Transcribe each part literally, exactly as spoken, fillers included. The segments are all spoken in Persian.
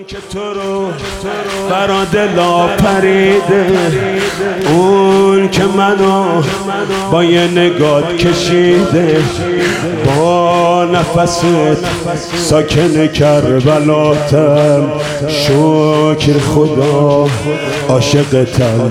که تو رو برا دل آفریده، اون که منو با یه نگات کشیده، با نفست ساکن کربلاتم، شکر خدا عاشقتم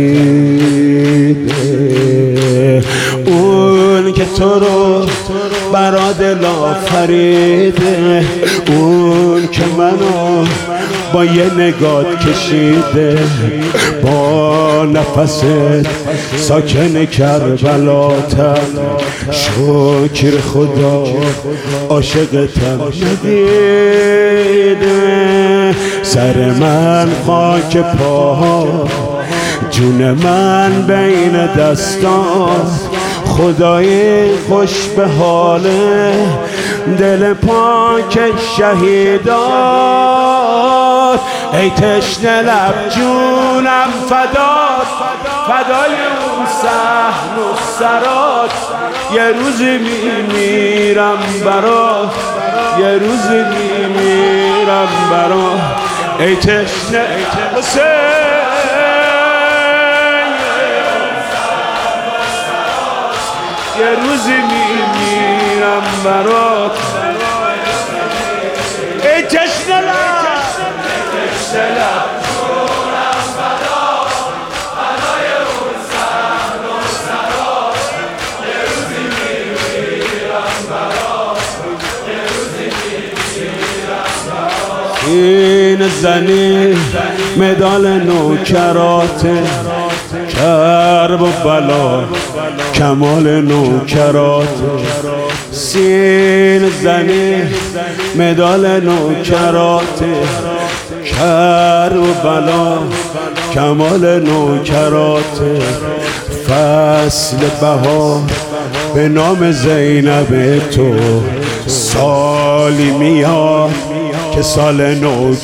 شدیده. اون که تو رو برا دل آفریده، اون که منو با یه نگات کشیده، با نفست ساکن کربلاتم، شکر خدا عاشقتم ندیده. سر من خاک پاها، جون من بین دستاست، خدای خوش به حاله دل پاک شهیدات. ای تشنه لب جونم فدات، فدای اون صحن و سرات، یه روزی میمیرم برات، یه روزی میمیرم برات. ای تشنه حسین، یه روزی میمیرم برات. ای تشنه لب، تشنه لب جونم فدات، فدای اون صحن و سرات، یه روزی میمیرم برات، یه روزی میمیرم برات. این زنی مدال نوکراته، کرب و بلا کمال نوکرات. سین زنی مدال نوکرات، کرب و بلا کمال نوکرات. فصل بهار به نام زینب تو، سالی میاد که سال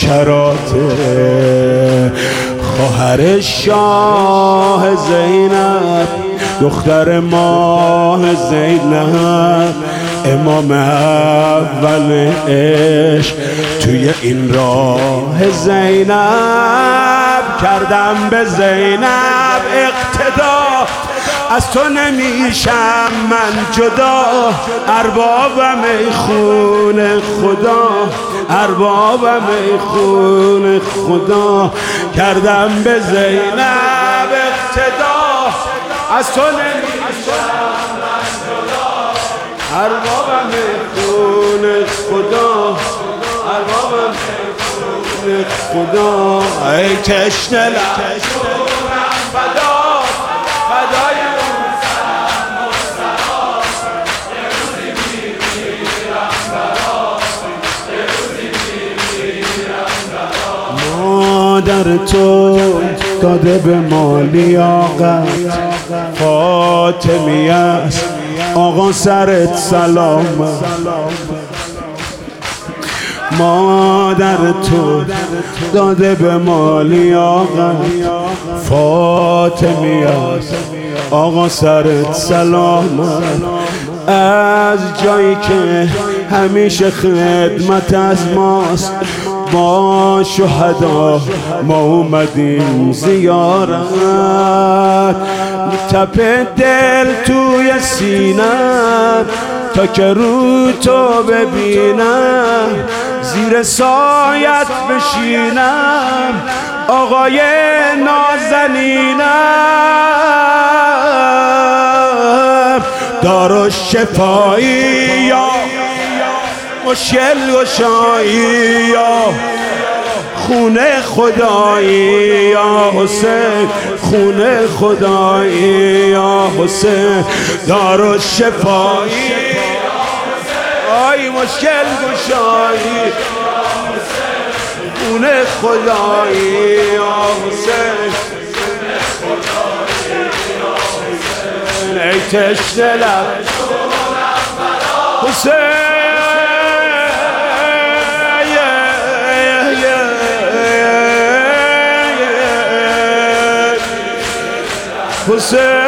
نوکراته. خواهر شاه زینب، دختر ماه زینب، امام اول عشق توی این راه زینب. کردم به زینب اقتدا، از تو نمیشم من جدا، اربابم ای خون خدا، اربابم ای خون خدا. کردم به زینب اقتدا، از تو نمیشم من جدا، اربابم ای خون خدا، اربابم ای خون خدا. ای تشنه لب جونم فدات، فدای اون صحن و سرات، یه روزی میمیرم برات، یه روزی میمیرم برات. مادر تو داده به ما لیاقت، فاطمی است آقا سرت سلامت. مادر تو داده به ما لیاقت، فاطمی است آقا سرت سلامت. از جایی که همیشه خدمت از ماست، با شهدا ما اومدیم زیارت. تپ دل توی سینم تا که رو تو ببینم، زیر سایت بشینم آقای نازنینم. دار شفایی یا مشکل گشایی یا خونه خدایی یا حسین، خونه خدایی یا حسین. دار شفایی آی مشکل گشایی، خونه خدایی یا حسین. ای تشنه لب حسین، حسین